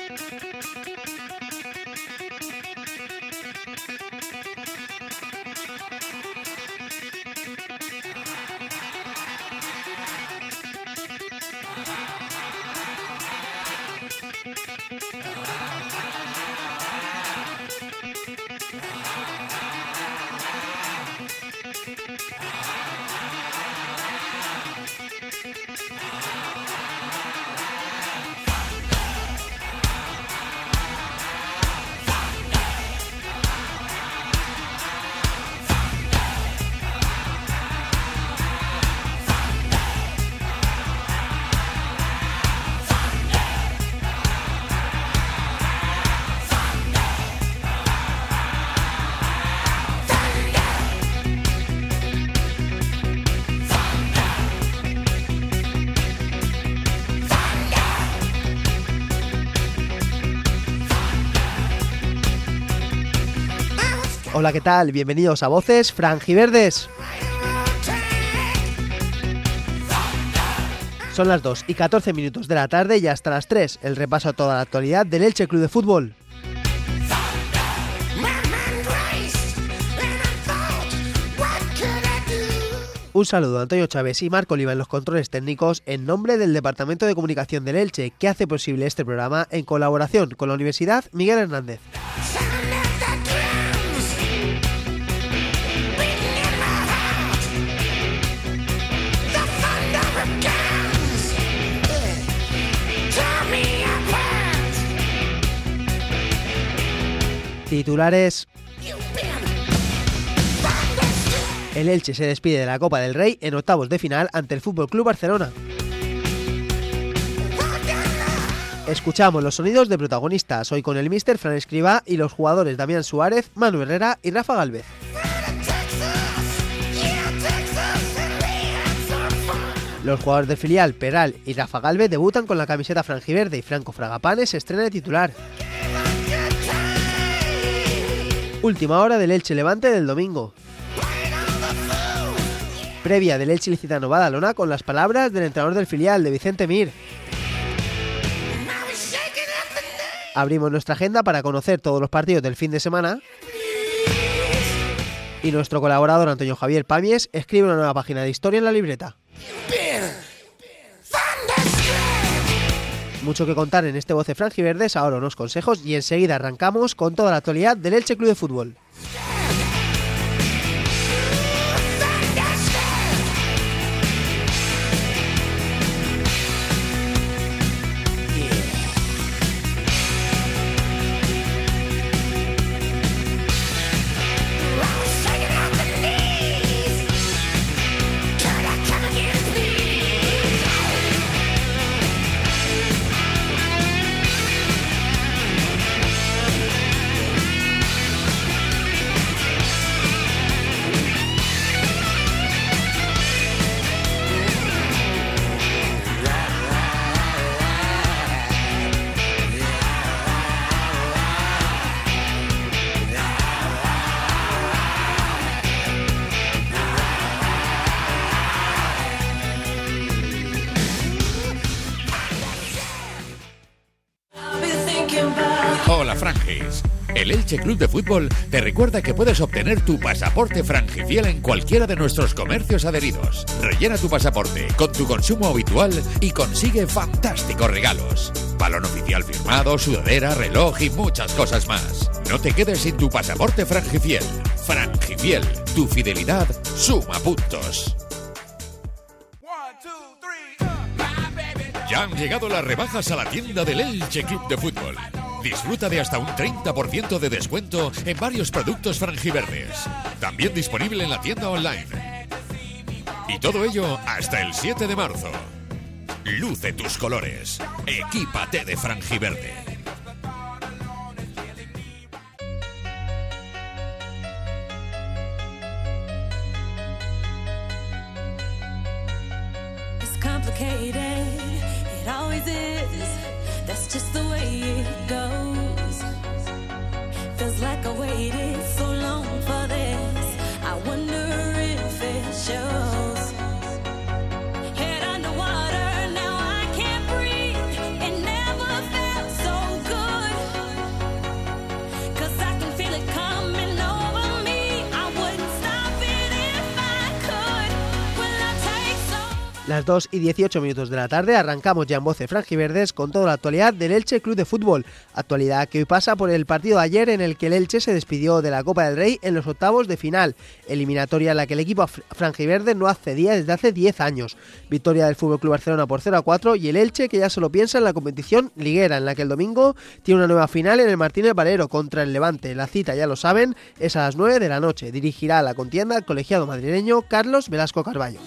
Hola, ¿qué tal? Bienvenidos a Voces Franjiverdes. Son las 2:14 de la tarde y hasta las 3 el repaso a toda la actualidad del Elche Club de Fútbol. Un saludo a Antonio Chávez y Marco Oliva en los controles técnicos en nombre del Departamento de Comunicación del Elche, que hace posible este programa en colaboración con la Universidad Miguel Hernández. Titulares. El Elche se despide de la Copa del Rey en octavos de final ante el FC Barcelona. Escuchamos los sonidos de protagonistas, hoy con el míster Fran Escribá y los jugadores Damián Suárez, Manu Herrera y Rafa Gálvez. Los jugadores del filial, Peral y Rafa Gálvez, debutan con la camiseta franjiverde y Franco Fragapanes se estrena de titular. Última hora del Elche Levante del domingo. Previa del Elche Licitano Badalona con las palabras del entrenador del filial, de Vicente Mir. Abrimos nuestra agenda para conocer todos los partidos del fin de semana. Y nuestro colaborador Antonio Javier Pamies escribe una nueva página de historia en la libreta. Mucho que contar en este Voces Franjiverdes, ahora unos consejos y enseguida arrancamos con toda la actualidad del Elche Club de Fútbol. Hola, Franjis. El Elche Club de Fútbol te recuerda que puedes obtener tu pasaporte Franjifiel en cualquiera de nuestros comercios adheridos. Rellena tu pasaporte con tu consumo habitual y consigue fantásticos regalos. Balón oficial firmado, sudadera, reloj y muchas cosas más. No te quedes sin tu pasaporte Franjifiel. Franjifiel, tu fidelidad suma puntos. Ya han llegado las rebajas a la tienda del Elche Club de Fútbol. Disfruta de hasta un 30% de descuento en varios productos franjiverdes. También disponible en la tienda online. Y todo ello hasta el 7 de marzo. Luce tus colores. Equípate de franjiverde. It's complicated. It always is. That's just the way it goes. Feels like I waited so long for this. I wonder if it shows. Head underwater, now I can't breathe. It never felt so good. Las 2:18 de la tarde arrancamos ya en Voces Franjiverdes con toda la actualidad del Elche Club de Fútbol. Actualidad que hoy pasa por el partido de ayer en el que el Elche se despidió de la Copa del Rey en los octavos de final. Eliminatoria en la que el equipo franjiverde no accedía desde hace 10 años. Victoria del FC Barcelona por 0-4 y el Elche que ya solo piensa en la competición liguera en la que el domingo tiene una nueva final en el Martínez Valero contra el Levante. La cita, ya lo saben, es a las 9 de la noche. Dirigirá la contienda el colegiado madrileño Carlos Velasco Carballo.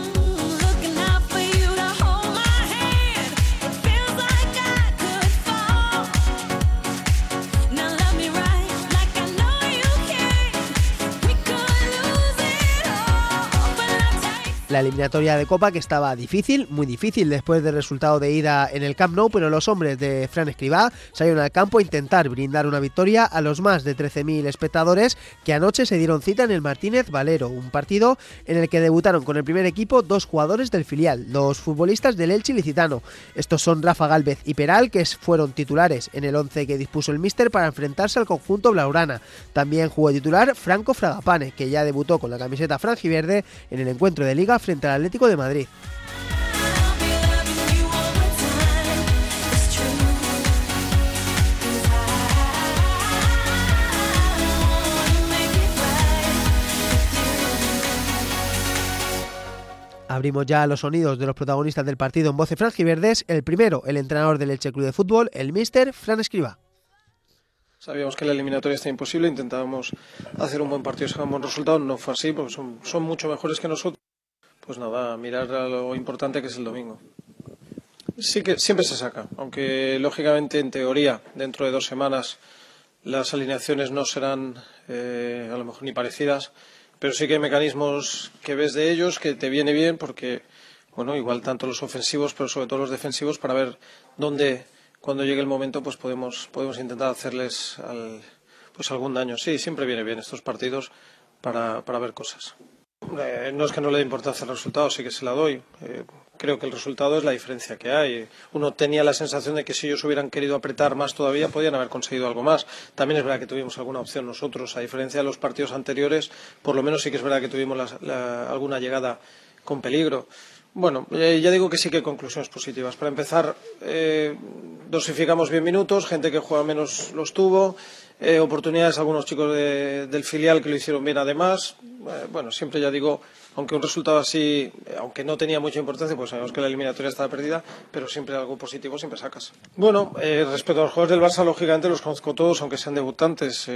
La eliminatoria de Copa que estaba difícil, muy difícil después del resultado de ida en el Camp Nou, pero los hombres de Fran Escribá salieron al campo a intentar brindar una victoria a los más de 13.000 espectadores que anoche se dieron cita en el Martínez Valero, un partido en el que debutaron con el primer equipo dos jugadores del filial, los futbolistas del Elche ilicitano. Estos son Rafa Gálvez y Peral, que fueron titulares en el 11 que dispuso el míster para enfrentarse al conjunto blaugrana. También jugó titular Franco Fragapane, que ya debutó con la camiseta franjiverde en el encuentro de Liga frente al Atlético de Madrid. Abrimos ya los sonidos de los protagonistas del partido en Voces Franjiverdes. El primero, el entrenador del Elche Club de Fútbol, el míster Fran Escribá. Sabíamos que la eliminatoria está imposible, intentábamos hacer un buen partido y sacar un buen resultado. No fue así, porque son mucho mejores que nosotros. Pues nada, mirar a lo importante que es el domingo. Sí que siempre se saca, aunque lógicamente en teoría dentro de 2 semanas las alineaciones no serán a lo mejor ni parecidas, pero sí que hay mecanismos que ves de ellos que te viene bien porque, bueno, igual tanto los ofensivos pero sobre todo los defensivos para ver dónde, cuando llegue el momento, pues podemos intentar hacerles algún daño. Sí, siempre viene bien estos partidos para ver cosas. No es que no le dé importancia al resultado, sí que se la doy. Creo que el resultado es la diferencia que hay. Uno tenía la sensación de que si ellos hubieran querido apretar más todavía, podían haber conseguido algo más. También es verdad que tuvimos alguna opción nosotros, a diferencia de los partidos anteriores, por lo menos sí que es verdad que tuvimos alguna llegada con peligro. Bueno, ya digo que sí que hay conclusiones positivas. Para empezar, dosificamos bien minutos, gente que juega menos los tuvo, oportunidades algunos chicos del filial que lo hicieron bien además. Bueno, siempre ya digo, aunque un resultado así, aunque no tenía mucha importancia, pues sabemos que la eliminatoria estaba perdida, pero siempre algo positivo siempre sacas. Bueno, respecto a los jugadores del Barça, lógicamente los conozco todos, aunque sean debutantes.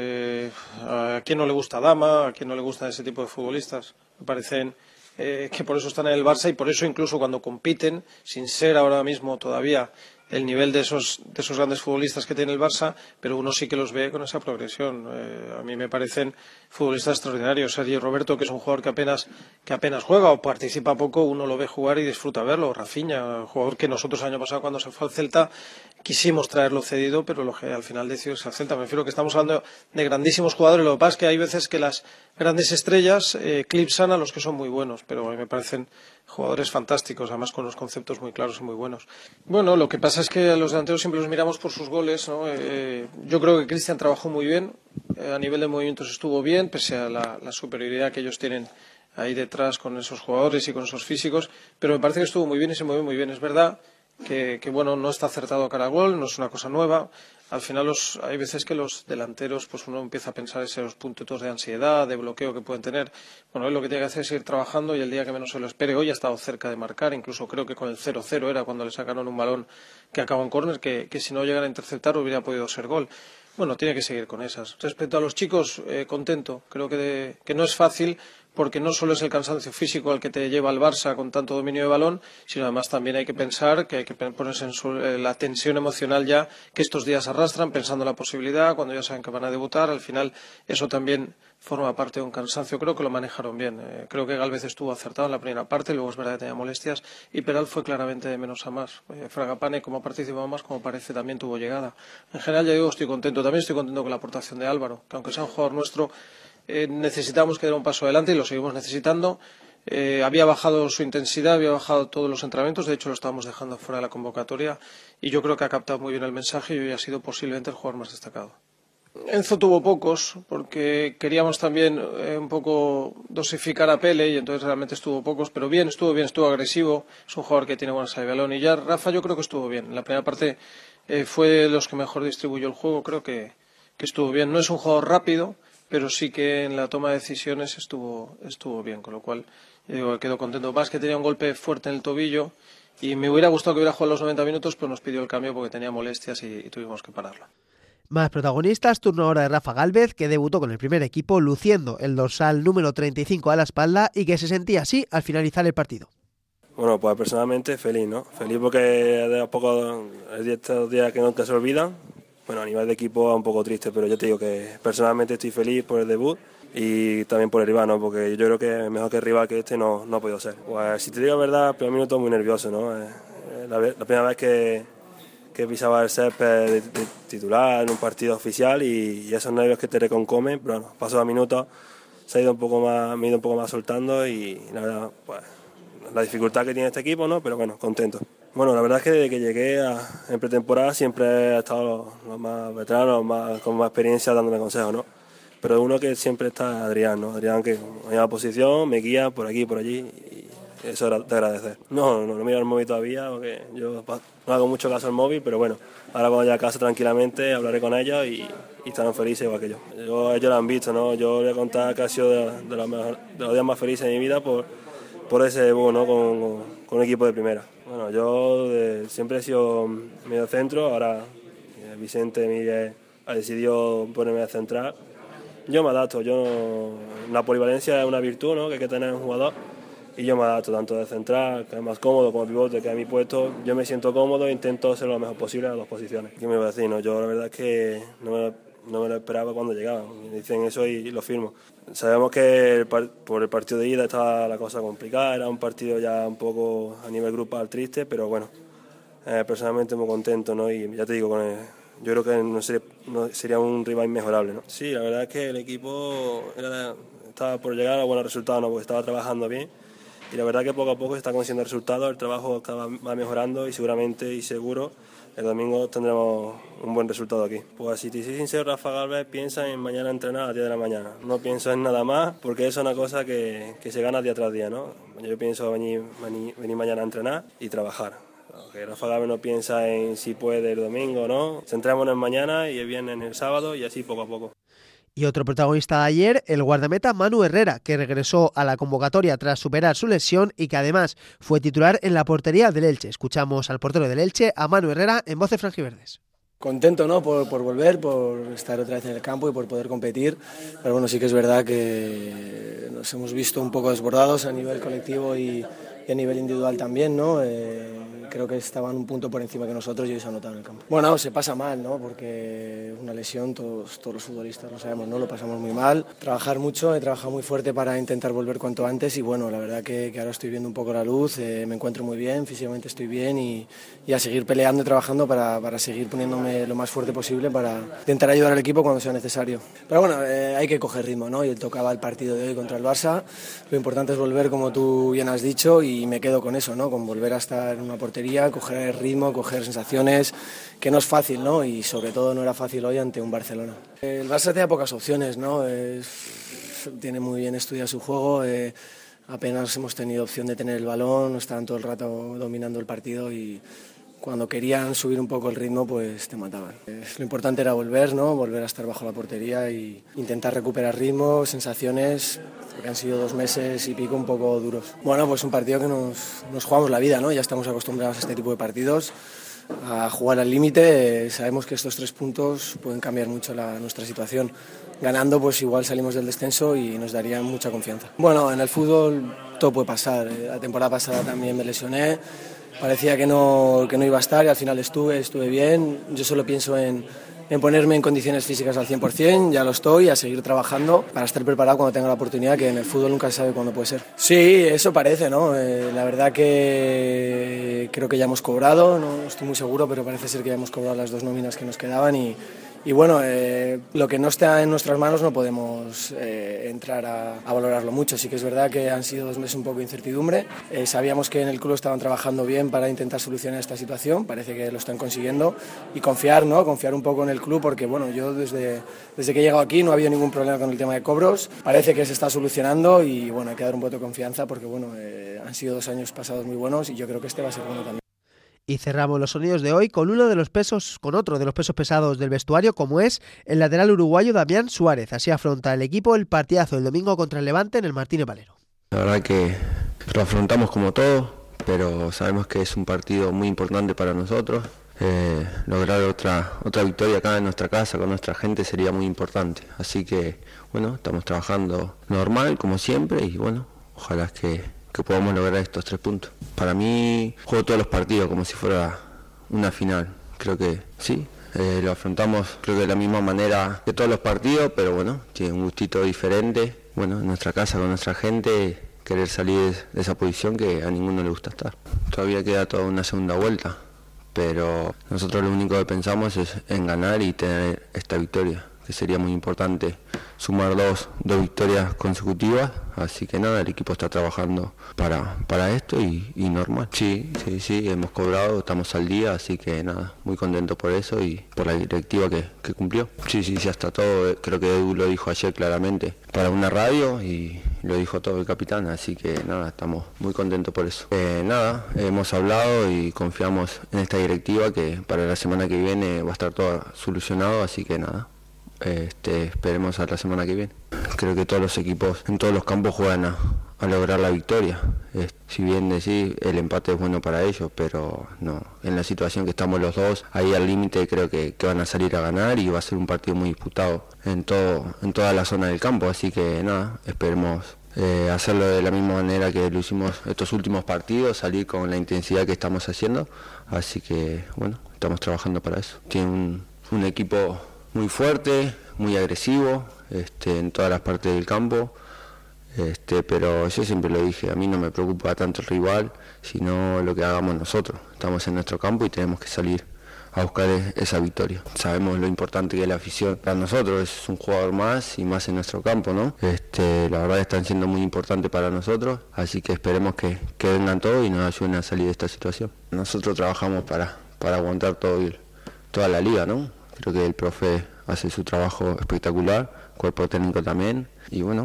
A quien no le gusta Dama, a quien no le gusta ese tipo de futbolistas. Me parecen que por eso están en el Barça y por eso incluso cuando compiten, sin ser ahora mismo todavía el nivel de esos grandes futbolistas que tiene el Barça, pero uno sí que los ve con esa progresión. A mí me parecen futbolistas extraordinarios. Sergi Roberto, que es un jugador que apenas juega o participa poco, uno lo ve jugar y disfruta verlo. Rafinha, jugador que nosotros el año pasado cuando se fue al Celta quisimos traerlo cedido, pero lo que al final decidió es al Celta. Me refiero que estamos hablando de grandísimos jugadores. Lo que pasa es que hay veces que las grandes estrellas eclipsan a los que son muy buenos, pero a mí me parecen jugadores fantásticos, además con los conceptos muy claros y muy buenos. Bueno, lo que pasa es que a los delanteros siempre los miramos por sus goles, ¿no? Yo creo que Cristian trabajó muy bien, a nivel de movimientos estuvo bien, pese a la superioridad que ellos tienen ahí detrás con esos jugadores y con esos físicos, pero me parece que estuvo muy bien y se movió muy bien. Es verdad que bueno, no está acertado a cara a gol, no es una cosa nueva. Al final hay veces que los delanteros, pues uno empieza a pensar esos puntos de ansiedad, de bloqueo que pueden tener. Bueno, él lo que tiene que hacer es seguir trabajando y el día que menos se lo espere, hoy ha estado cerca de marcar, incluso creo que con el 0-0 era cuando le sacaron un balón que acabó en córner, que si no llegara a interceptar hubiera podido ser gol. Bueno, tiene que seguir con esas. Respecto a los chicos, contento. Creo que no es fácil porque no solo es el cansancio físico al que te lleva el Barça con tanto dominio de balón, sino además también hay que pensar que hay que ponerse en la tensión emocional ya que estos días arrastran, pensando en la posibilidad, cuando ya saben que van a debutar. Al final eso también forma parte de un cansancio. Creo que lo manejaron bien. Creo que Gálvez estuvo acertado en la primera parte, luego es verdad que tenía molestias, y Peral fue claramente de menos a más. Fragapane, como ha participado más, como parece, también tuvo llegada. En general, ya digo, estoy contento. También estoy contento con la aportación de Álvaro, que aunque sea un jugador nuestro, necesitamos que dé un paso adelante y lo seguimos necesitando. Había bajado su intensidad, había bajado todos los entrenamientos, de hecho lo estábamos dejando fuera de la convocatoria y yo creo que ha captado muy bien el mensaje y hoy ha sido posiblemente el jugador más destacado. Enzo tuvo pocos, porque queríamos también un poco dosificar a Pele y entonces realmente estuvo pocos, pero estuvo agresivo, es un jugador que tiene buena salida de balón y ya Rafa yo creo que estuvo bien. En la primera parte fue de los que mejor distribuyó el juego, creo que estuvo bien. No es un jugador rápido, pero sí que en la toma de decisiones estuvo bien, con lo cual quedo contento. Más que tenía un golpe fuerte en el tobillo y me hubiera gustado que hubiera jugado los 90 minutos, pero nos pidió el cambio porque tenía molestias y tuvimos que pararlo. Más protagonistas, turno ahora de Rafa Gálvez, que debutó con el primer equipo luciendo el dorsal número 35 a la espalda y que se sentía así al finalizar el partido. Bueno, pues personalmente feliz, ¿no? Feliz porque de a poco estos días que nunca se olvidan. Bueno, a nivel de equipo un poco triste, pero yo te digo que personalmente estoy feliz por el debut y también por el rival, ¿no? Porque yo creo que mejor que el rival que este no ha podido ser. Pues si te digo la verdad, el primer minuto muy nervioso, ¿no? La primera vez que pisaba el césped de titular en un partido oficial y esos nervios que te reconcomen, pero bueno, paso a minutos me he ido un poco más soltando y la verdad, pues la dificultad que tiene este equipo, ¿no? Pero bueno, contento. Bueno, la verdad es que desde que llegué en pretemporada siempre he estado los más veteranos, con más experiencia dándome consejos, ¿no? Pero uno que siempre está Adrián, ¿no? Adrián que me da posición, me guía por aquí, por allí y eso era de agradecer. No miro el móvil todavía porque yo no hago mucho caso al móvil, pero bueno, ahora cuando llegue a casa tranquilamente hablaré con ellos y estarán felices igual que yo. Ellos lo han visto, ¿no? Yo les voy a contar que ha sido de los días más felices de mi vida por ese debut, ¿no? con un equipo de primera. Bueno, yo siempre he sido medio centro, ahora Vicente Miguel ha decidido ponerme a central. Yo me adapto, la polivalencia es una virtud, ¿no? Que hay que tener un jugador y yo me adapto tanto de central, que es más cómodo, como pivote, que a mi puesto. Yo me siento cómodo e intento hacer lo mejor posible en las dos posiciones. ¿Qué me voy a decir? No, yo la verdad es que no me lo esperaba cuando llegaban. Me dicen eso y lo firmo. Sabemos que por el partido de ida estaba la cosa complicada, era un partido ya un poco a nivel grupal triste, pero bueno, personalmente muy contento, ¿no? Y ya te digo, yo creo que no sería un rival inmejorable, ¿no? Sí, la verdad es que el equipo estaba por llegar a buenos resultados, ¿no? Porque estaba trabajando bien y la verdad que poco a poco se está consiguiendo resultados, el trabajo va mejorando y seguramente y seguro el domingo tendremos un buen resultado aquí. Pues si te soy sincero, Rafa Gálvez piensa en mañana entrenar a las 10 de la mañana. No pienso en nada más porque eso es una cosa que se gana día tras día, ¿no? Yo pienso venir mañana a entrenar y trabajar. Que Rafa Gálvez no piensa en si puede el domingo o no. Centrémonos en mañana y el viernes en el sábado y así poco a poco. Y otro protagonista de ayer, el guardameta Manu Herrera, que regresó a la convocatoria tras superar su lesión y que además fue titular en la portería del Elche. Escuchamos al portero del Elche, a Manu Herrera, en Voces Franjiverdes. Contento, ¿no? por volver, por estar otra vez en el campo y por poder competir, pero bueno, sí que es verdad que nos hemos visto un poco desbordados a nivel colectivo y a nivel individual también, ¿no? Creo que estaban un punto por encima que nosotros y hoy se ha notado en el campo. Bueno, se pasa mal, ¿no? Porque una lesión, todos los futbolistas lo sabemos, ¿no? Lo pasamos muy mal. Trabajar mucho, he trabajado muy fuerte para intentar volver cuanto antes y bueno, la verdad que ahora estoy viendo un poco la luz, me encuentro muy bien, físicamente estoy bien y a seguir peleando y trabajando para seguir poniéndome lo más fuerte posible para intentar ayudar al equipo cuando sea necesario. Pero bueno, hay que coger ritmo, ¿no? Y tocaba el partido de hoy contra el Barça. Lo importante es volver, como tú bien has dicho, y me quedo con eso, ¿no? Con volver a estar en una portería, coger el ritmo, coger sensaciones, que no es fácil, ¿no? Y sobre todo no era fácil hoy ante un Barcelona. El Barça tiene pocas opciones, ¿no? Tiene muy bien estudiado su juego, apenas hemos tenido opción de tener el balón, estaban todo el rato dominando el partido y cuando querían subir un poco el ritmo, pues te mataban. Lo importante era volver, ¿no? Volver a estar bajo la portería y intentar recuperar ritmo, sensaciones, porque han sido 2 meses y pico un poco duros. Bueno, pues un partido que nos jugamos la vida, ¿no? Ya estamos acostumbrados a este tipo de partidos, a jugar al límite. Sabemos que estos 3 puntos pueden cambiar mucho nuestra situación. Ganando, pues igual salimos del descenso y nos darían mucha confianza. Bueno, en el fútbol todo puede pasar. La temporada pasada también me lesioné. Parecía que no iba a estar y al final estuve bien. Yo solo pienso en ponerme en condiciones físicas al 100%, ya lo estoy, a seguir trabajando para estar preparado cuando tenga la oportunidad, que en el fútbol nunca se sabe cuándo puede ser. Sí, eso parece, ¿no? La verdad que creo que ya hemos cobrado, no estoy muy seguro, pero parece ser que ya hemos cobrado las 2 nóminas que nos quedaban y Y bueno, lo que no está en nuestras manos no podemos entrar a valorarlo mucho. Sí que es verdad que han sido 2 meses un poco de incertidumbre. Sabíamos que en el club estaban trabajando bien para intentar solucionar esta situación, parece que lo están consiguiendo, y confiar, ¿no? Confiar un poco en el club, porque bueno, yo desde que he llegado aquí no ha habido ningún problema con el tema de cobros, parece que se está solucionando y bueno, hay que dar un voto de confianza porque bueno, han sido 2 años pasados muy buenos y yo creo que este va a ser bueno también. Y cerramos los sonidos de hoy con otro de los pesos pesados del vestuario, como es el lateral uruguayo Damián Suárez. Así afronta el equipo el partidazo del domingo contra el Levante en el Martínez Valero. La verdad que lo afrontamos como todo, pero sabemos que es un partido muy importante para nosotros. Lograr otra victoria acá en nuestra casa con nuestra gente sería muy importante. Así que bueno, estamos trabajando normal como siempre y bueno, ojalá que podamos lograr estos 3 puntos. Para mí juego todos los partidos como si fuera una final. Creo que sí, lo afrontamos creo que de la misma manera que todos los partidos, pero bueno, tiene un gustito diferente. Bueno, en nuestra casa con nuestra gente, querer salir de esa posición que a ninguno le gusta estar. Todavía queda toda una segunda vuelta, pero nosotros lo único que pensamos es en ganar y tener esta victoria, que sería muy importante sumar dos victorias consecutivas, así que nada, el equipo está trabajando para esto y normal. Sí, hemos cobrado, estamos al día, así que nada, muy contento por eso y por la directiva que cumplió. Sí, ya está todo, creo que Edu lo dijo ayer claramente para una radio y lo dijo todo el capitán, así que nada, estamos muy contentos por eso. Nada, hemos hablado y confiamos en esta directiva que para la semana que viene va a estar todo solucionado, así que nada. Esperemos a la semana que viene. Creo que todos los equipos en todos los campos juegan a lograr la victoria. Si bien decís, el empate es bueno para ellos, pero no, en la situación que estamos los dos, ahí al límite creo que van a salir a ganar y va a ser un partido muy disputado en toda la zona del campo, así que nada, esperemos hacerlo de la misma manera que lo hicimos estos últimos partidos, salir con la intensidad que estamos haciendo, así que bueno, estamos trabajando para eso. Tiene un equipo muy fuerte, muy agresivo, en todas las partes del campo, pero yo siempre lo dije, a mí no me preocupa tanto el rival, sino lo que hagamos nosotros. Estamos en nuestro campo y tenemos que salir a buscar esa victoria. Sabemos lo importante que es la afición para nosotros, es un jugador más y más en nuestro campo, ¿no? La verdad están siendo muy importantes para nosotros, así que esperemos que vengan todos y nos ayuden a salir de esta situación. Nosotros trabajamos para aguantar toda la liga, ¿no? Creo que el profe hace su trabajo espectacular, cuerpo técnico también, y bueno,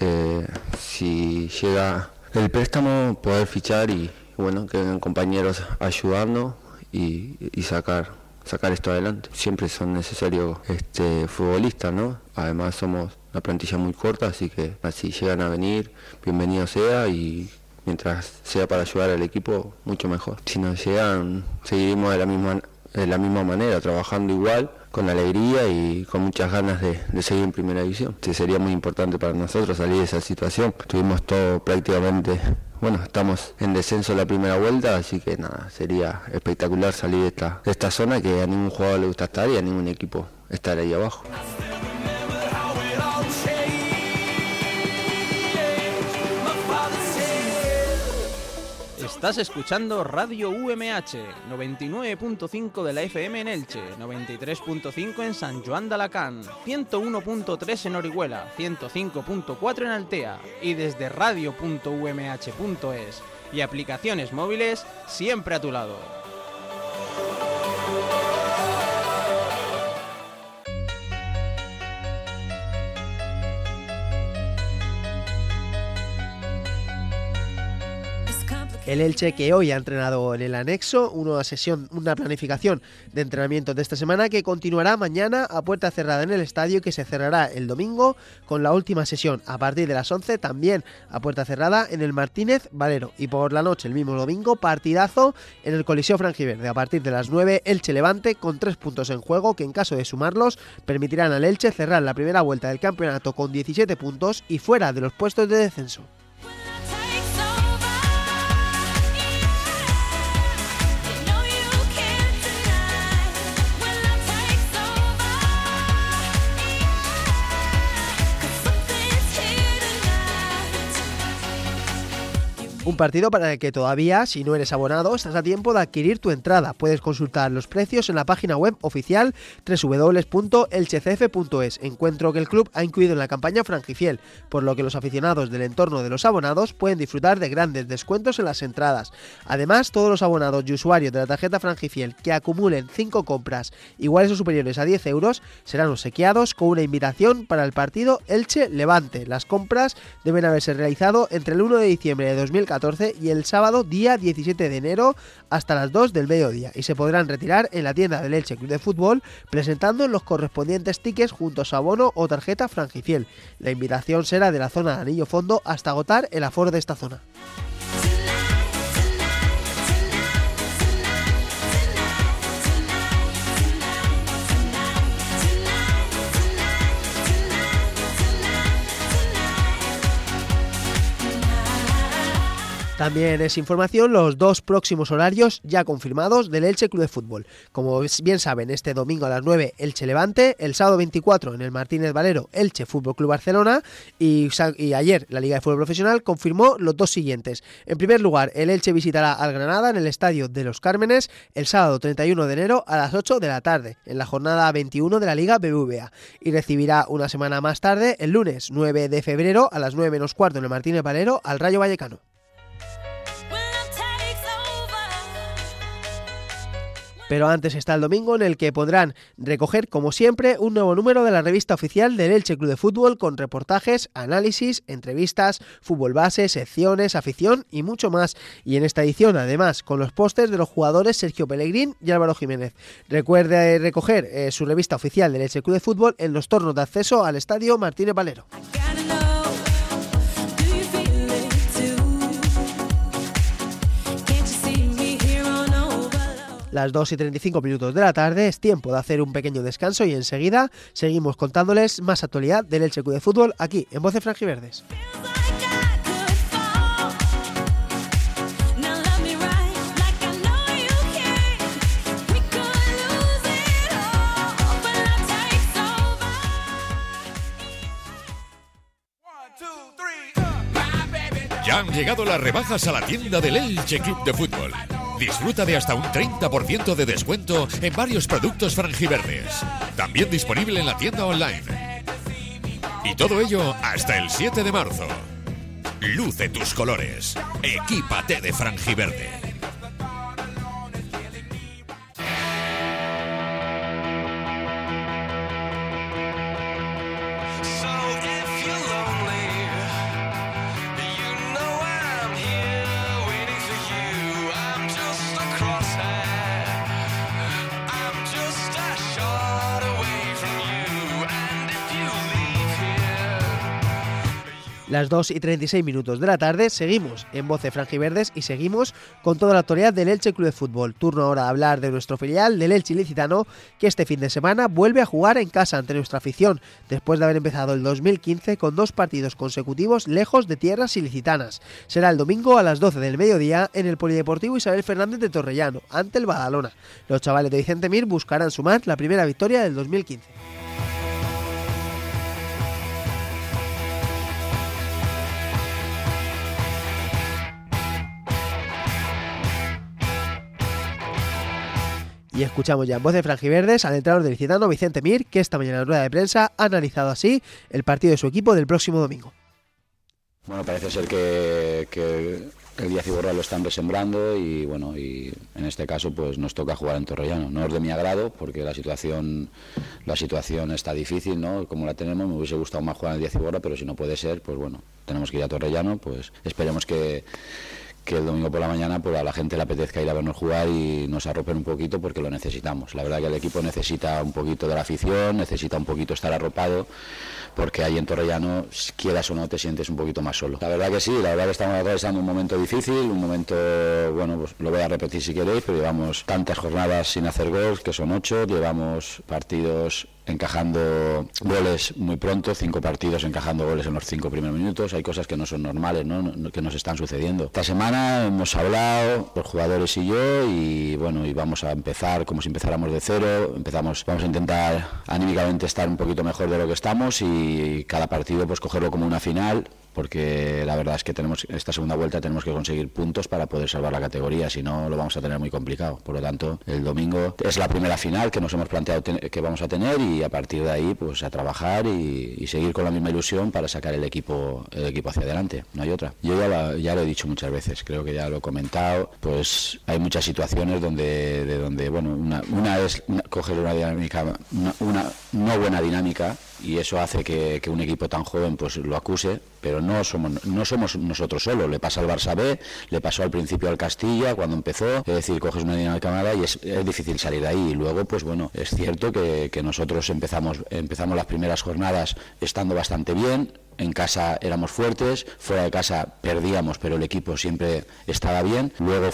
si llega el préstamo, poder fichar y bueno, que vengan compañeros ayudando y sacar esto adelante. Siempre son necesarios futbolistas, ¿no? Además somos una plantilla muy corta, así que si llegan a venir, bienvenido sea y mientras sea para ayudar al equipo, mucho mejor. Si no llegan, seguiremos de la misma manera, trabajando igual, con alegría y con muchas ganas de seguir en primera división. Sería muy importante para nosotros salir de esa situación. Tuvimos todo prácticamente, bueno, estamos en descenso la primera vuelta, así que nada, sería espectacular salir de esta zona que a ningún jugador le gusta estar y a ningún equipo estar ahí abajo. Estás escuchando Radio UMH, 99.5 de la FM en Elche, 93.5 en San Joan de Alacant, 101.3 en Orihuela, 105.4 en Altea y desde radio.umh.es y aplicaciones móviles siempre a tu lado. El Elche, que hoy ha entrenado en el anexo, una planificación de entrenamiento de esta semana que continuará mañana a puerta cerrada en el estadio y que se cerrará el domingo con la última sesión a partir de las 11, también a puerta cerrada en el Martínez Valero. Y por la noche, el mismo domingo, partidazo en el Coliseo Franjiverde. A partir de las 9, Elche Levante con 3 puntos en juego que en caso de sumarlos permitirán al Elche cerrar la primera vuelta del campeonato con 17 puntos y fuera de los puestos de descenso. Un partido para el que todavía, si no eres abonado, estás a tiempo de adquirir tu entrada. Puedes consultar los precios en la página web oficial www.elchecf.es, encuentro que el club ha incluido en la campaña Franjifiel, por lo que los aficionados del entorno de los abonados pueden disfrutar de grandes descuentos en las entradas. Además, todos los abonados y usuarios de la tarjeta Franjifiel que acumulen 5 compras iguales o superiores a 10 euros serán obsequiados con una invitación para el partido Elche-Levante. Las compras deben haberse realizado entre el 1 de diciembre de 2014 y el sábado día 17 de enero hasta las 2 del mediodía, y se podrán retirar en la tienda del Elche Club de Fútbol presentando los correspondientes tickets junto a su abono o tarjeta Franjifiel. La invitación será de la zona de Anillo Fondo hasta agotar el aforo de esta zona. También es información los 2 próximos horarios ya confirmados del Elche Club de Fútbol. Como bien saben, este domingo a las 9 Elche Levante, el sábado 24 en el Martínez Valero Elche Fútbol Club Barcelona y ayer la Liga de Fútbol Profesional confirmó los 2 siguientes. En primer lugar, el Elche visitará al Granada en el Estadio de los Cármenes el sábado 31 de enero a las 8 de la tarde en la jornada 21 de la Liga BBVA y recibirá una semana más tarde, el lunes 9 de febrero a las 9 menos cuarto en el Martínez Valero al Rayo Vallecano. Pero antes está el domingo, en el que podrán recoger, como siempre, un nuevo número de la revista oficial del Elche Club de Fútbol con reportajes, análisis, entrevistas, fútbol base, secciones, afición y mucho más. Y en esta edición, además, con los pósters de los jugadores Sergio Pellegrín y Álvaro Jiménez. Recuerde recoger su revista oficial del Elche Club de Fútbol en los tornos de acceso al Estadio Martínez Valero. Las 2:35 de la tarde, es tiempo de hacer un pequeño descanso y enseguida seguimos contándoles más actualidad del Elche Club de Fútbol aquí en Voces Franjiverdes. Ya han llegado las rebajas a la tienda del Elche Club de Fútbol. Disfruta de hasta un 30% de descuento en varios productos franjiverdes. También disponible en la tienda online. Y todo ello hasta el 7 de marzo. Luce tus colores. Equípate de franjiverde. Las 2:36 de la tarde, seguimos en Voces Franjiverdes y seguimos con toda la actualidad del Elche Club de Fútbol. Turno ahora a hablar de nuestro filial, del Elche Ilicitano, que este fin de semana vuelve a jugar en casa ante nuestra afición, después de haber empezado el 2015 con 2 partidos consecutivos lejos de tierras ilicitanas. Será el domingo a las 12 del mediodía en el Polideportivo Isabel Fernández de Torrellano, ante el Badalona. Los chavales de Vicente Mir buscarán sumar la primera victoria del 2015. Y escuchamos ya en Voz de Franjiverdes al entrenador del Ilicitano, Vicente Mir, que esta mañana en rueda de prensa ha analizado así el partido de su equipo del próximo domingo. Bueno, parece ser que el día Ciborra lo están resembrando y bueno, y en este caso pues nos toca jugar en Torrellano. No es de mi agrado porque la situación está difícil, ¿no? Como la tenemos, me hubiese gustado más jugar en el día Ciborra, pero si no puede ser, pues bueno, tenemos que ir a Torrellano, pues esperemos que el domingo por la mañana pues a la gente le apetezca ir a vernos jugar y nos arropen un poquito porque lo necesitamos. La verdad que el equipo necesita un poquito de la afición, necesita un poquito estar arropado, porque ahí en Torrellano, quieras o no, te sientes un poquito más solo. La verdad que sí, la verdad que estamos atravesando un momento difícil, un momento, bueno, pues lo voy a repetir si queréis, pero llevamos tantas jornadas sin hacer gol, que son 8, llevamos partidos encajando goles muy pronto, 5 partidos encajando goles en los 5 primeros minutos. Hay cosas que no son normales, ¿no? Que nos están sucediendo. Esta semana semana hemos hablado, los jugadores y yo, y bueno, y vamos a empezar como si empezáramos de cero. Vamos a intentar anímicamente estar un poquito mejor de lo que estamos y cada partido pues cogerlo como una final, porque la verdad es que esta segunda vuelta tenemos que conseguir puntos para poder salvar la categoría, si no lo vamos a tener muy complicado. Por lo tanto, el domingo es la primera final que nos hemos planteado que vamos a tener, y a partir de ahí pues a trabajar y seguir con la misma ilusión para sacar el equipo hacia adelante, no hay otra. Yo ya lo he dicho muchas veces, creo que ya lo he comentado, pues hay muchas situaciones donde bueno, una es coger una dinámica, una no buena dinámica, y eso hace que un equipo tan joven pues lo acuse, pero no somos nosotros solos. Le pasa al Barça B, le pasó al principio al Castilla cuando empezó, es decir, coges una dinámica mala y es difícil salir de ahí. Y luego pues bueno, es cierto que nosotros empezamos las primeras jornadas estando bastante bien. En casa éramos fuertes, fuera de casa perdíamos, pero el equipo siempre estaba bien. Luego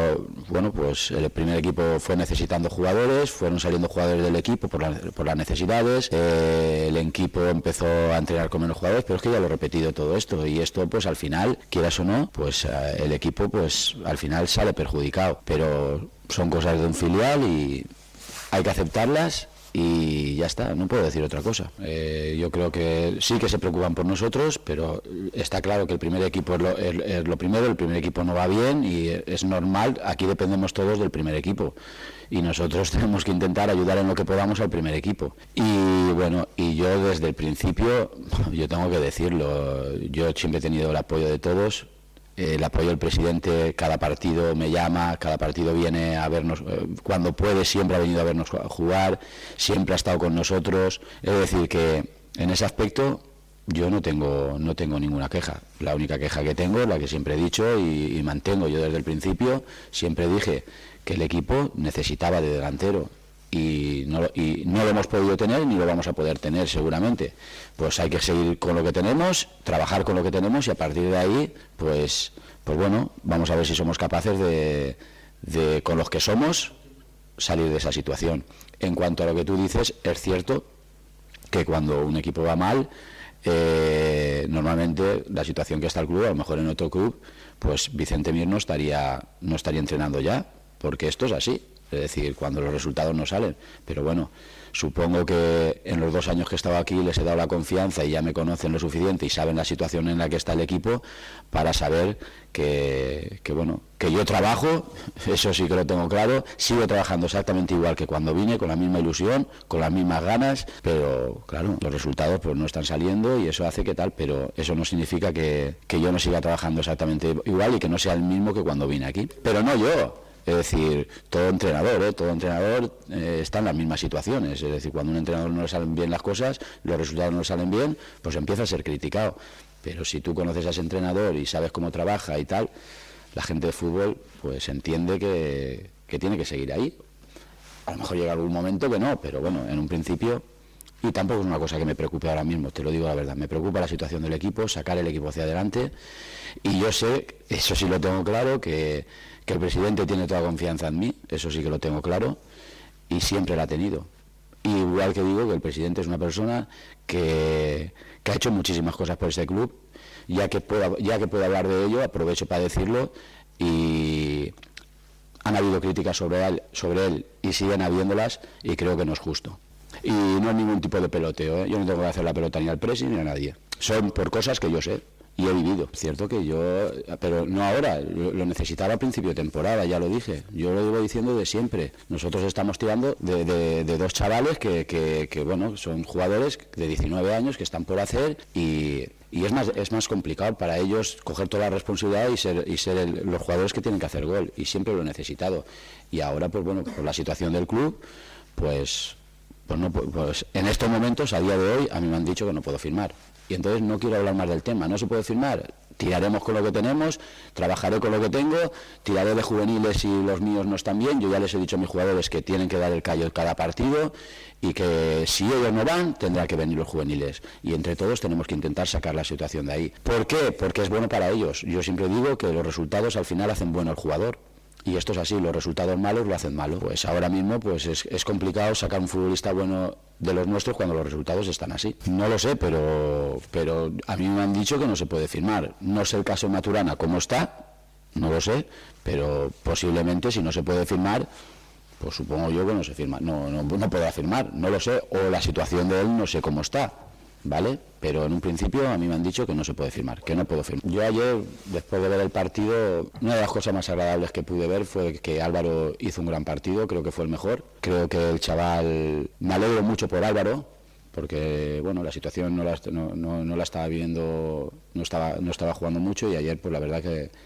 pues el primer equipo fue necesitando jugadores, fueron saliendo jugadores del equipo por las necesidades. El equipo empezó a entrenar con menos jugadores, pero es que ya lo he repetido todo esto, y esto pues al final, quieras o no, pues el equipo pues al final sale perjudicado, pero son cosas de un filial y hay que aceptarlas. Y ya está, no puedo decir otra cosa. Yo creo que sí que se preocupan por nosotros, pero está claro que el primer equipo es lo primero. El primer equipo no va bien y es normal, aquí dependemos todos del primer equipo y nosotros tenemos que intentar ayudar en lo que podamos al primer equipo. Y bueno, y yo desde el principio, yo tengo que decirlo, yo siempre he tenido el apoyo de todos. El apoyo del presidente, cada partido me llama, cada partido viene a vernos, cuando puede siempre ha venido a vernos jugar, siempre ha estado con nosotros. Es decir, que en ese aspecto yo no tengo ninguna queja. La única queja que tengo es la que siempre he dicho y mantengo. Yo desde el principio siempre dije que el equipo necesitaba de delantero. Y no lo hemos podido tener ni lo vamos a poder tener seguramente. Pues hay que seguir con lo que tenemos, trabajar con lo que tenemos, y a partir de ahí pues bueno, vamos a ver si somos capaces de con los que somos salir de esa situación. En cuanto a lo que tú dices, es cierto que cuando un equipo va mal, normalmente la situación que está el club, a lo mejor en otro club, pues Vicente Mir no estaría entrenando ya, porque esto es así. Es decir, cuando los resultados no salen. Pero bueno, supongo que en los 2 años que he estado aquí les he dado la confianza y ya me conocen lo suficiente y saben la situación en la que está el equipo para saber que yo trabajo, eso sí que lo tengo claro, sigo trabajando exactamente igual que cuando vine, con la misma ilusión, con las mismas ganas, pero claro, los resultados pues no están saliendo y eso hace que tal, pero eso no significa que yo no siga trabajando exactamente igual y que no sea el mismo que cuando vine aquí. Pero no yo. Es decir, todo entrenador está en las mismas situaciones. Es decir, cuando a un entrenador no le salen bien las cosas, los resultados no le salen bien, pues empieza a ser criticado. Pero si tú conoces a ese entrenador y sabes cómo trabaja y tal, la gente de fútbol pues entiende que tiene que seguir ahí. A lo mejor llega algún momento que no, pero bueno, en un principio. Y tampoco es una cosa que me preocupe ahora mismo, te lo digo la verdad. Me preocupa la situación del equipo, sacar el equipo hacia adelante. Y yo sé, eso sí lo tengo claro, que el presidente tiene toda confianza en mí, eso sí que lo tengo claro, y siempre la ha tenido. Y igual que digo que el presidente es una persona que ha hecho muchísimas cosas por este club, ya que puedo hablar de ello, aprovecho para decirlo, y han habido críticas sobre él y siguen habiéndolas, y creo que no es justo. Y no es ningún tipo de peloteo, ¿eh? Yo no tengo que hacer la pelota ni al presi ni a nadie. Son por cosas que yo sé y he vivido. Cierto que pero no ahora, lo necesitaba a principio de temporada, ya lo dije. Yo lo llevo diciendo de siempre. Nosotros estamos tirando de 2 chavales que bueno, son jugadores de 19 años que están por hacer y es más complicado para ellos coger toda la responsabilidad y ser los jugadores que tienen que hacer gol. Y siempre lo he necesitado. Y ahora, pues bueno, por la situación del club, pues en estos momentos, a día de hoy, a mí me han dicho que no puedo firmar. Y entonces no quiero hablar más del tema. No se puede firmar. Tiraremos con lo que tenemos, trabajaré con lo que tengo, tiraré de juveniles si los míos no están bien. Yo ya les he dicho a mis jugadores que tienen que dar el callo en cada partido y que si ellos no van, tendrán que venir los juveniles. Y entre todos tenemos que intentar sacar la situación de ahí. ¿Por qué? Porque es bueno para ellos. Yo siempre digo que los resultados al final hacen bueno al jugador. Y esto es así, los resultados malos lo hacen malo. Pues ahora mismo pues es complicado sacar un futbolista bueno de los nuestros cuando los resultados están así. No lo sé, pero a mí me han dicho que no se puede firmar. No sé el caso de Maturana cómo está, no lo sé, pero posiblemente si no se puede firmar, pues supongo yo que no se firma, no podrá firmar, no lo sé, o la situación de él no sé cómo está, ¿vale? Pero en un principio a mí me han dicho que no se puede firmar, que no puedo firmar. Yo ayer, después de ver el partido, una de las cosas más agradables que pude ver fue que Álvaro hizo un gran partido, creo que fue el mejor. Creo que el chaval, me alegro mucho por Álvaro, porque bueno, la situación no la estaba viviendo, no estaba jugando mucho, y ayer pues la verdad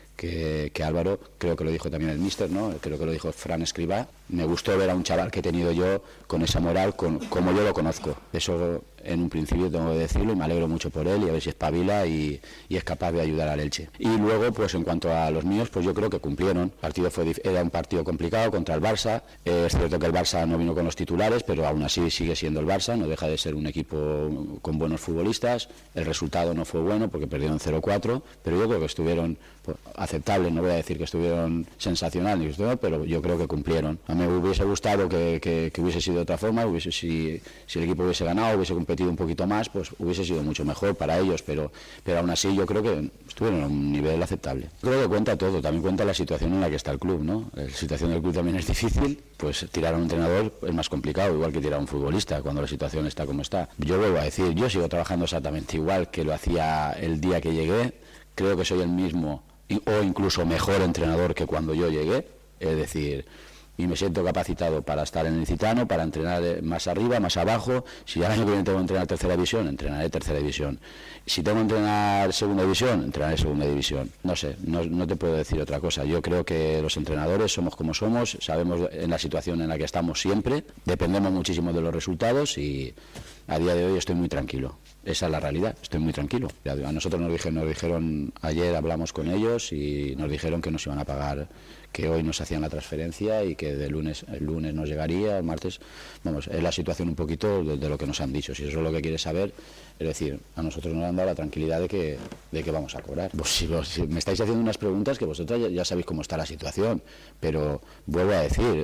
que Álvaro, creo que lo dijo también el míster, ¿no? Creo que lo dijo Fran Escribá, me gustó ver a un chaval que he tenido yo con esa moral, como yo lo conozco. Eso en un principio tengo que decirlo, y me alegro mucho por él, y a ver si espabila y es capaz de ayudar al Elche. Y luego, pues en cuanto a los míos, pues yo creo que cumplieron. El partido era un partido complicado contra el Barça. Es cierto que el Barça no vino con los titulares, pero aún así sigue siendo el Barça, no deja de ser un equipo con buenos futbolistas. El resultado no fue bueno porque perdieron 0-4, pero yo creo que estuvieron aceptables, no voy a decir que estuvieron sensacionales, pero yo creo que cumplieron. A mí me hubiese gustado que hubiese sido de otra forma, si el equipo hubiese ganado, hubiese competido un poquito más, pues hubiese sido mucho mejor para ellos, pero aún así yo creo que estuvieron a un nivel aceptable. Creo que cuenta todo, también cuenta la situación en la que está el club, ¿no? La situación del club también es difícil, pues tirar a un entrenador es más complicado, igual que tirar a un futbolista, cuando la situación está como está. Yo vuelvo a decir, yo sigo trabajando exactamente igual que lo hacía el día que llegué, creo que soy el mismo o incluso mejor entrenador que cuando yo llegué, es decir, y me siento capacitado para estar en el Licitano, para entrenar más arriba, más abajo. Si el año que viene tengo que entrenar tercera división, entrenaré tercera división. Si tengo que entrenar segunda división, entrenaré segunda división. No sé, no te puedo decir otra cosa. Yo creo que los entrenadores somos como somos, sabemos en la situación en la que estamos siempre, dependemos muchísimo de los resultados, y a día de hoy estoy muy tranquilo. Esa es la realidad, estoy muy tranquilo. A nosotros nos dijeron, ayer hablamos con ellos y nos dijeron que nos iban a pagar, que hoy nos hacían la transferencia y que el lunes nos llegaría, el martes. Vamos, es la situación un poquito de lo que nos han dicho. Si eso es lo que quieres saber, es decir, a nosotros nos han dado la tranquilidad de que vamos a cobrar. Pues si me estáis haciendo unas preguntas que vosotros ya sabéis cómo está la situación, pero vuelvo a decir,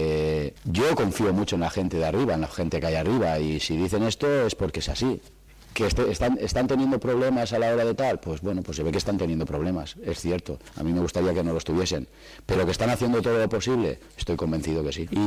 yo confío mucho en la gente de arriba, en la gente que hay arriba, y si dicen esto es porque es así. ¿Que están teniendo problemas a la hora de tal? Pues bueno, pues se ve que están teniendo problemas, es cierto. A mí me gustaría que no los tuviesen. Pero que están haciendo todo lo posible, estoy convencido que sí.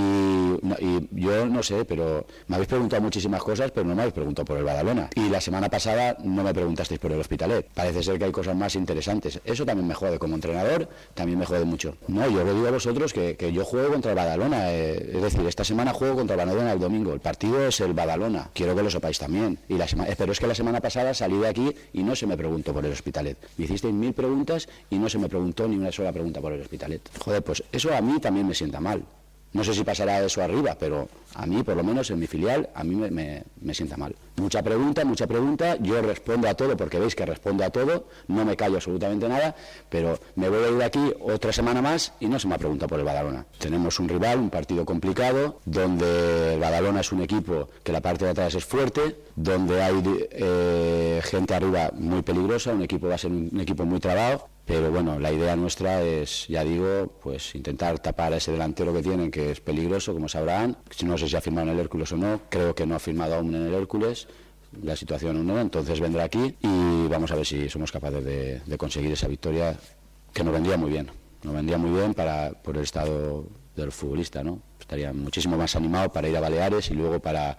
Y yo no sé, pero me habéis preguntado muchísimas cosas, pero no me habéis preguntado por el Badalona. Y la semana pasada no me preguntasteis por el Hospitalet. Parece ser que hay cosas más interesantes. Eso también me jode como entrenador, también me jode mucho. No, yo le digo a vosotros que yo juego contra el Badalona. Es decir, esta semana juego contra el Badalona el domingo. El partido es el Badalona. Quiero que lo sepáis también. Y pero es que la semana pasada salí de aquí y no se me preguntó por el Hospitalet. Me hicisteis 1000 preguntas y no se me preguntó ni una sola pregunta por el Hospitalet. Joder, pues eso a mí también me sienta mal. No sé si pasará eso arriba, pero a mí, por lo menos en mi filial, a mí me sienta mal. Mucha pregunta, yo respondo a todo, porque veis que respondo a todo, no me callo absolutamente nada, pero me voy a ir de aquí otra semana más y no se me ha preguntado por el Badalona. Tenemos un rival, un partido complicado, donde el Badalona es un equipo que la parte de atrás es fuerte, donde hay gente arriba muy peligrosa, va a ser un equipo muy trabado. Pero bueno, la idea nuestra es, ya digo, pues intentar tapar a ese delantero que tienen, que es peligroso, como sabrán. No sé si ha firmado en el Hércules o no, creo que no ha firmado aún en el Hércules, la situación no, entonces vendrá aquí y vamos a ver si somos capaces de conseguir esa victoria, que nos vendría muy bien. Nos vendría muy bien por el estado del futbolista, ¿no? Estaría muchísimo más animado para ir a Baleares y luego para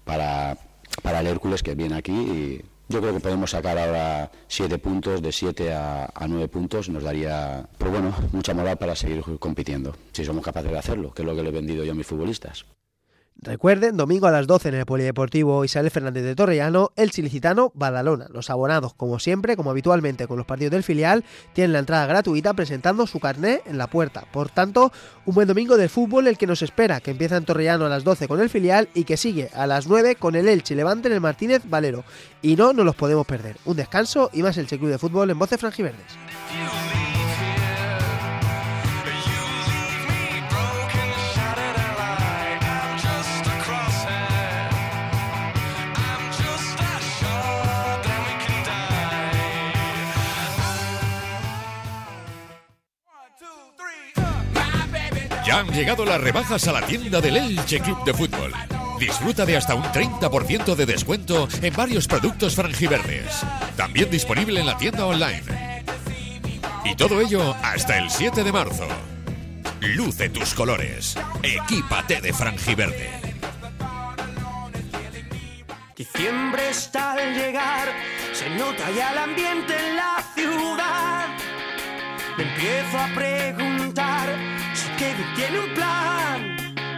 el Hércules, que viene aquí, y yo creo que podemos sacar ahora 7 puntos, de 7 a 9 puntos, nos daría, pues bueno, mucha moral para seguir compitiendo, si somos capaces de hacerlo, que es lo que le he vendido yo a mis futbolistas. Recuerden, domingo a las 12 en el Polideportivo Isabel Fernández de Torrellano, el Ilicitano Badalona. Los abonados, como siempre, como habitualmente con los partidos del filial, tienen la entrada gratuita presentando su carné en la puerta. Por tanto, un buen domingo de fútbol el que nos espera, que empieza en Torrellano a las 12 con el filial y que sigue a las 9 con el Elche Levante en el Martínez Valero. Y no nos los podemos perder. Un descanso y más Elche Club de Fútbol en Voces Franjiverdes. Ya han llegado las rebajas a la tienda del Elche Club de Fútbol. Disfruta de hasta un 30% de descuento en varios productos franjiverdes. También disponible en la tienda online. Y todo ello hasta el 7 de marzo. Luce tus colores. Equípate de franjiverde. Diciembre está al llegar, se nota ya el ambiente en la ciudad. Me empiezo a preguntar si Kevin tiene un plan.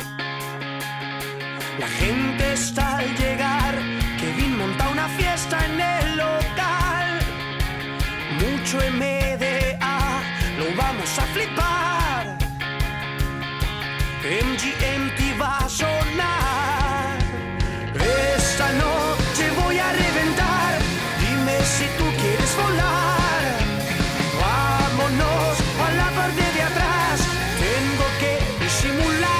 La gente está al llegar, Kevin monta una fiesta en el local. Mucho MDA, lo vamos a flipar. MGMT va a sonar. Esta noche voy a reventar. Dime si tú quieres volar. Vámonos a la parte de atrás. Tengo que disimular.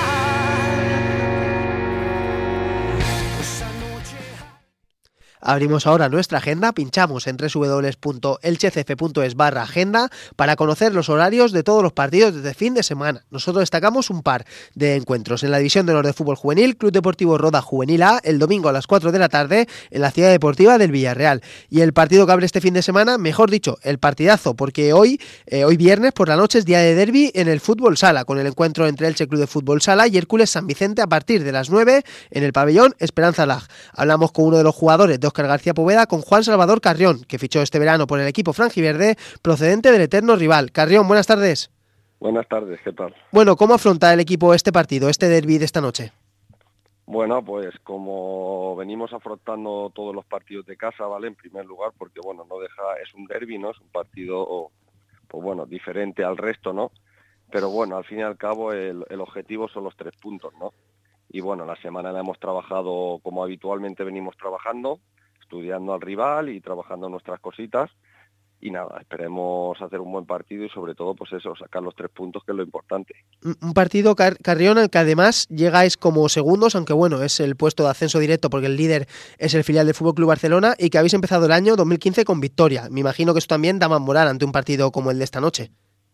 Abrimos ahora nuestra agenda, pinchamos en www.elchecf.es/agenda para conocer los horarios de todos los partidos desde fin de semana. Nosotros destacamos un par de encuentros. En la División de Honor de Fútbol Juvenil, Club Deportivo Roda Juvenil A, el domingo a las 4 de la tarde en la Ciudad Deportiva del Villarreal. Y el partido que abre este fin de semana, mejor dicho, el partidazo, porque hoy viernes por la noche es día de derbi en el Fútbol Sala, con el encuentro entre Elche Club de Fútbol Sala y Hércules San Vicente a partir de las 9 en el pabellón Esperanza Lag. Hablamos con uno de los jugadores de Óscar García Poveda, con Juan Salvador Carrión, que fichó este verano por el equipo franjiverde, procedente del eterno rival. Carrión, buenas tardes. Buenas tardes, ¿qué tal? Bueno, ¿cómo afronta el equipo este partido, este derbi de esta noche? Bueno, pues como venimos afrontando todos los partidos de casa, ¿vale? En primer lugar, porque bueno, no deja, es un derbi, ¿no? Es un partido, pues bueno, diferente al resto, ¿no? Pero bueno, al fin y al cabo el objetivo son los 3 puntos, ¿no? Y bueno, la semana la hemos trabajado como habitualmente venimos trabajando, estudiando al rival y trabajando nuestras cositas. Y nada, esperemos hacer un buen partido y sobre todo, pues eso, sacar los 3 puntos, que es lo importante. Un partido, Carrión, al que además llegáis como segundos, aunque bueno, es el puesto de ascenso directo porque el líder es el filial del FC Barcelona, y que habéis empezado el año 2015 con victoria. Me imagino que eso también da más moral ante un partido como el de esta noche.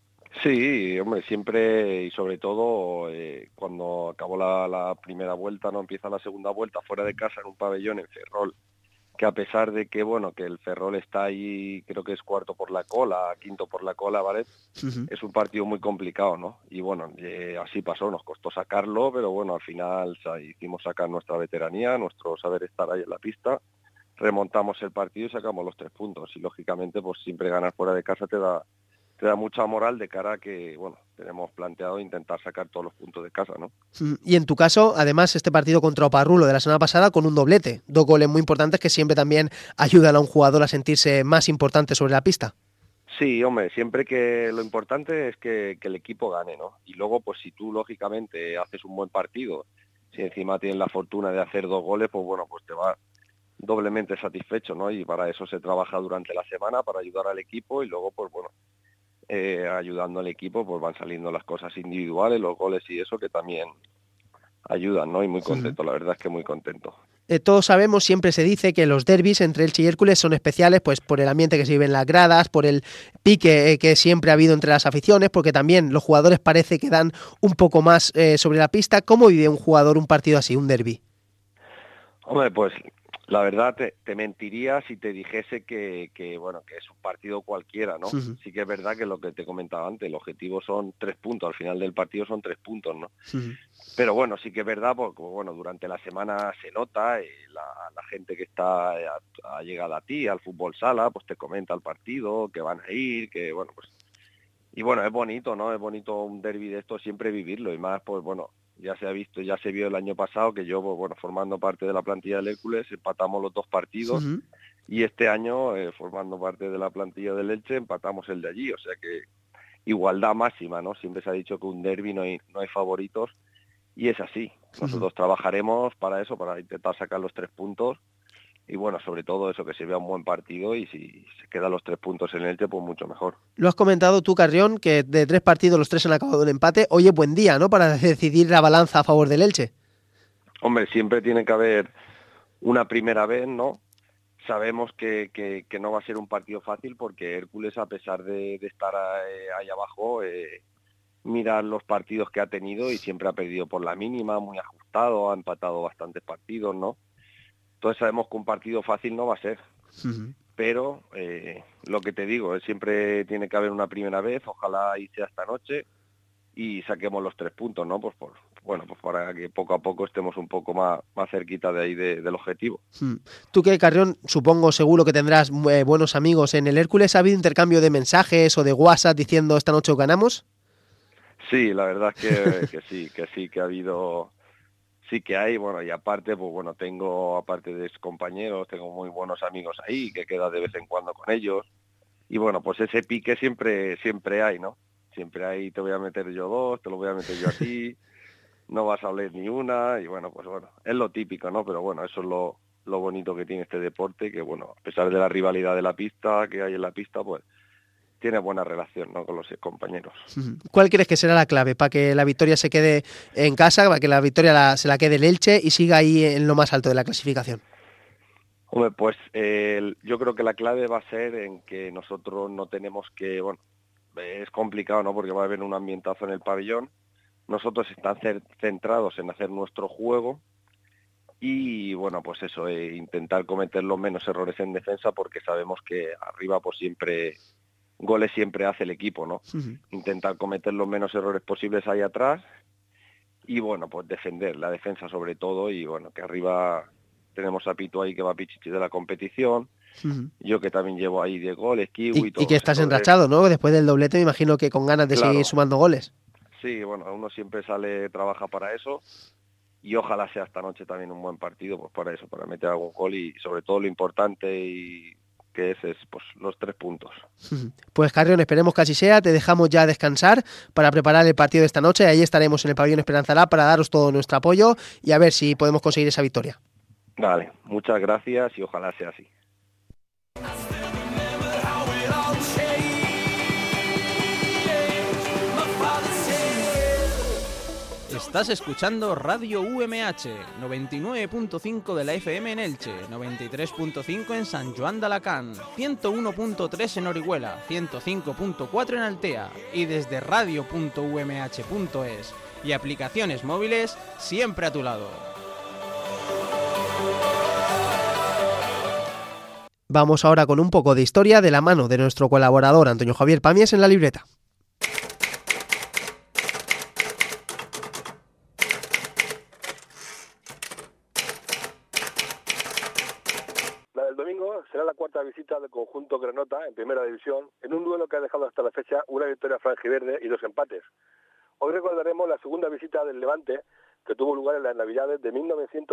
Sí, hombre, siempre y sobre todo cuando acabó la primera vuelta, no empieza la segunda vuelta fuera de casa en un pabellón en Ferrol, que a pesar de que bueno, que el Ferrol está ahí, creo que es cuarto por la cola, quinto por la cola, ¿vale? Uh-huh. Es un partido muy complicado, ¿no? Y bueno, así pasó, nos costó sacarlo, pero bueno, al final hicimos sacar nuestra veteranía, nuestro saber estar ahí en la pista, remontamos el partido y sacamos los 3 puntos. Y lógicamente, pues siempre ganar fuera de casa te da mucha moral de cara a que, bueno, tenemos planteado intentar sacar todos los puntos de casa, ¿no? Y en tu caso, además, este partido contra Oparrulo de la semana pasada con un doblete, 2 goles muy importantes que siempre también ayudan a un jugador a sentirse más importante sobre la pista. Sí, hombre, siempre que lo importante es que el equipo gane, ¿no? Y luego, pues si tú, lógicamente, haces un buen partido, si encima tienes la fortuna de hacer 2 goles, pues bueno, pues te va doblemente satisfecho, ¿no? Y para eso se trabaja durante la semana, para ayudar al equipo y luego, pues bueno, ayudando al equipo, pues van saliendo las cosas individuales, los goles y eso que también ayudan, ¿no? Y muy contento, la verdad es que muy contento. Todos sabemos, siempre se dice que los derbis entre Elche y Hércules son especiales, pues por el ambiente que se vive en las gradas, por el pique que siempre ha habido entre las aficiones, porque también los jugadores parece que dan un poco más sobre la pista. ¿Cómo vive un jugador un partido así, un derbi? Hombre, pues la verdad te mentiría si te dijese que bueno, que es un partido cualquiera, ¿no? Uh-huh. Sí que es verdad que lo que te comentaba antes, el objetivo son 3 puntos, al final del partido son 3 puntos, ¿no? Uh-huh. Pero bueno, sí que es verdad, porque bueno, durante la semana se nota, la gente que está llegada a ti, al fútbol sala, pues te comenta el partido, que van a ir, que bueno, pues... Y bueno, es bonito, ¿no? Es bonito un derbi de esto siempre vivirlo, y más, pues bueno, ya se ha visto, ya se vio el año pasado que yo, pues, bueno, formando parte de la plantilla del Hércules, empatamos los 2 partidos, uh-huh. Y este año, formando parte de la plantilla del Elche, empatamos el de allí, o sea que igualdad máxima, ¿no? Siempre se ha dicho que un derbi no hay favoritos, y es así. Nosotros uh-huh. trabajaremos para eso, para intentar sacar los 3 puntos, y bueno, sobre todo eso, que se vea un buen partido, y si se quedan los 3 puntos en el Elche, pues mucho mejor. Lo has comentado tú, Carrión, que de 3 partidos los 3 han acabado en empate. Hoy es buen día, ¿no?, para decidir la balanza a favor del Elche. Hombre, siempre tiene que haber una primera vez, ¿no? Sabemos que no va a ser un partido fácil, porque Hércules, a pesar de estar ahí abajo, mira los partidos que ha tenido y siempre ha perdido por la mínima, muy ajustado, ha empatado bastantes partidos, ¿no? Entonces sabemos que un partido fácil no va a ser. Uh-huh. pero lo que te digo, siempre tiene que haber una primera vez, ojalá y sea esta noche, y saquemos los 3 puntos, ¿no? Pues para que poco a poco estemos un poco más cerquita de ahí del objetivo. Tú que, Carrión, supongo, seguro que tendrás buenos amigos en el Hércules. ¿Ha habido intercambio de mensajes o de WhatsApp diciendo esta noche os ganamos? Sí, la verdad es que sí, que ha habido, sí que hay, bueno, y aparte, pues bueno, aparte de compañeros, tengo muy buenos amigos ahí, que queda de vez en cuando con ellos, y bueno, pues ese pique siempre hay, ¿no? Siempre hay, te voy a meter yo 2, te lo voy a meter yo a ti, no vas a oler ni una, y bueno, pues bueno, es lo típico, ¿no? Pero bueno, eso es lo bonito que tiene este deporte, que bueno, a pesar de la rivalidad de la pista, que hay en la pista, pues tiene buena relación, ¿no?, con los compañeros. ¿Cuál crees que será la clave para que la victoria se quede en casa, para que la victoria se la quede el Elche y siga ahí en lo más alto de la clasificación? Hombre, pues yo creo que la clave va a ser en que nosotros no tenemos que, bueno, es complicado, ¿no?, porque va a haber un ambientazo en el pabellón. Nosotros estamos centrados en hacer nuestro juego y, bueno, pues eso, intentar cometer los menos errores en defensa, porque sabemos que arriba pues goles siempre hace el equipo, ¿no? Intentar cometer los menos errores posibles ahí atrás y, bueno, pues defender la defensa sobre todo, y, bueno, que arriba tenemos a Pitu ahí, que va pichichi de la competición, yo que también llevo ahí 10 goles, Kiwi y todo. Y que estás enrachado, ¿no? Después del doblete me imagino que con ganas de seguir sumando goles. Sí, bueno, uno siempre trabaja para eso, y ojalá sea esta noche también un buen partido, pues para eso, para meter algún gol, y sobre todo lo importante y que es pues los 3 puntos. Pues, Carrión, esperemos que así sea. Te dejamos ya descansar para preparar el partido de esta noche. Ahí estaremos en el pabellón Esperanza Lab para daros todo nuestro apoyo y a ver si podemos conseguir esa victoria. Vale, muchas gracias y ojalá sea así. Estás escuchando Radio UMH, 99.5 de la FM en Elche, 93.5 en San Joan de Alacant, 101.3 en Orihuela, 105.4 en Altea y desde radio.umh.es y aplicaciones móviles siempre a tu lado. Vamos ahora con un poco de historia de la mano de nuestro colaborador Antonio Javier Pamies en la libreta. Será la 4ª visita del conjunto granota en primera división, en un duelo que ha dejado hasta la fecha una victoria franjiverde y 2 empates. Hoy recordaremos la 2ª visita del Levante, que tuvo lugar en las Navidades de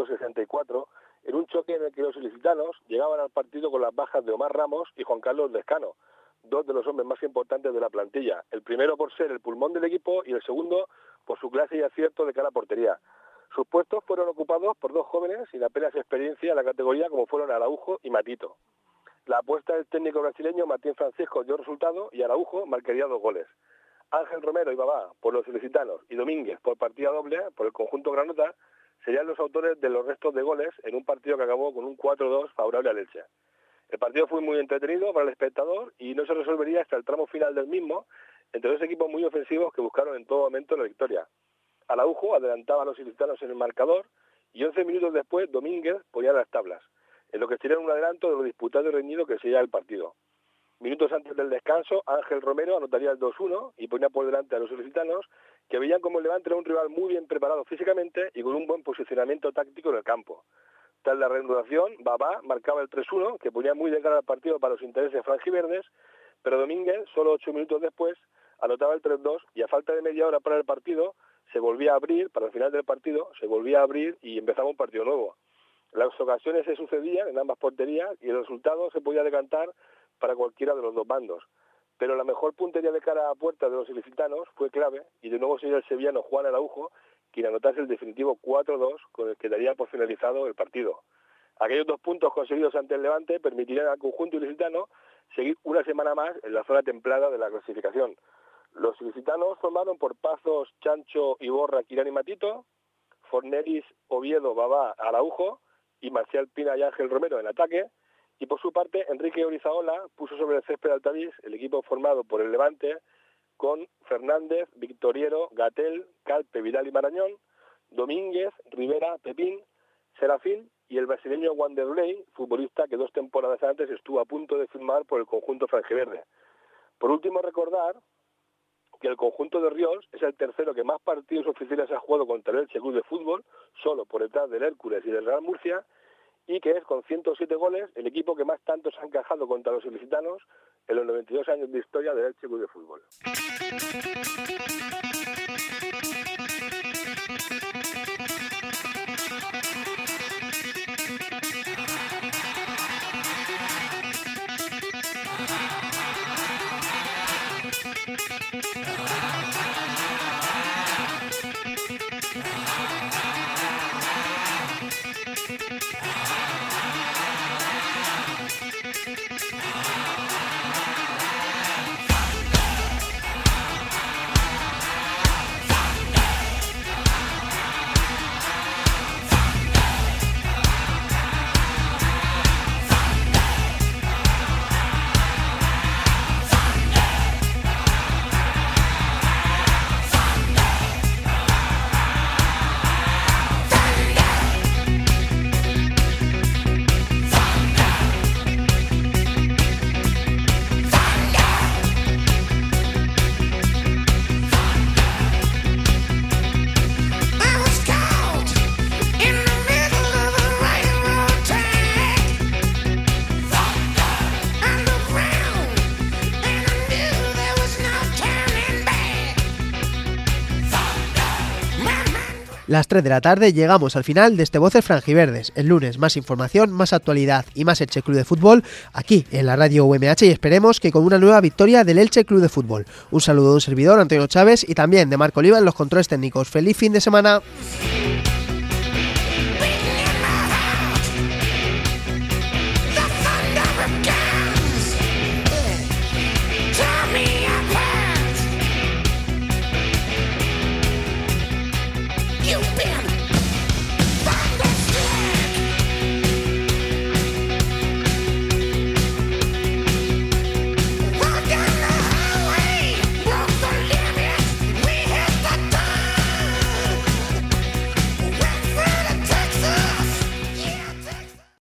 1964, en un choque en el que los ilicitanos llegaban al partido con las bajas de Omar Ramos y Juan Carlos Lescano, 2 de los hombres más importantes de la plantilla, el primero por ser el pulmón del equipo y el segundo por su clase y acierto de cara a portería. Sus puestos fueron ocupados por 2 jóvenes sin apenas experiencia en la categoría, como fueron Araujo y Matito. La apuesta del técnico brasileño Martín Francisco dio resultado y Araujo marcaría 2 goles. Ángel Romero y Babá por los ilicitanos y Domínguez por partida doble por el conjunto granota serían los autores de los restos de goles en un partido que acabó con un 4-2 favorable al Elche. El partido fue muy entretenido para el espectador y no se resolvería hasta el tramo final del mismo, entre 2 equipos muy ofensivos que buscaron en todo momento la victoria. Araujo adelantaba a los ilicitanos en el marcador y 11 minutos después Domínguez ponía las tablas, en lo que sería un adelanto de lo disputado y reñido que sería el partido. Minutos antes del descanso, Ángel Romero anotaría el 2-1 y ponía por delante a los ilicitanos, que veían como el Levante era un rival muy bien preparado físicamente y con un buen posicionamiento táctico en el campo. Tras la reanudación, Babá marcaba el 3-1, que ponía muy de cara al partido para los intereses franjiverdes, pero Domínguez, solo 8 minutos después, anotaba el 3-2 y a falta de media hora para el partido, se volvía a abrir, para el final del partido, se volvía a abrir y empezaba un partido nuevo. Las ocasiones se sucedían en ambas porterías y el resultado se podía decantar para cualquiera de los 2 bandos. Pero la mejor puntería de cara a puerta de los ilicitanos fue clave y de nuevo sería el sevillano Juan Araujo quien anotase el definitivo 4-2 con el que daría por finalizado el partido. Aquellos 2 puntos conseguidos ante el Levante permitirían al conjunto ilicitano seguir una semana más en la zona templada de la clasificación. Los ilicitanos formaron por Pazos, Chancho, Iborra, Quirán y Matito, Forneris, Oviedo, Babá, Araujo y Marcial Pina y Ángel Romero en ataque, y por su parte Enrique Orizaola puso sobre el césped Altavís el equipo formado por el Levante con Fernández, Victoriero, Gatel, Calpe, Vidal y Marañón, Domínguez, Rivera, Pepín, Serafín y el brasileño Wanderlei, futbolista que 2 temporadas antes estuvo a punto de firmar por el conjunto franjiverde. Por último, recordar que el conjunto de Ríos es el tercero que más partidos oficiales ha jugado contra el Elche Club de Fútbol, solo por detrás del Hércules y del Real Murcia, y que es, con 107 goles, el equipo que más tantos ha encajado contra los ilicitanos en los 92 años de historia del Elche Club de Fútbol. Las 3 de la tarde llegamos al final de este Voces Franjiverdes. El lunes más información, más actualidad y más Elche Club de Fútbol aquí en la radio UMH, y esperemos que con una nueva victoria del Elche Club de Fútbol. Un saludo de un servidor, Antonio Chávez, y también de Marco Oliva en los controles técnicos. ¡Feliz fin de semana!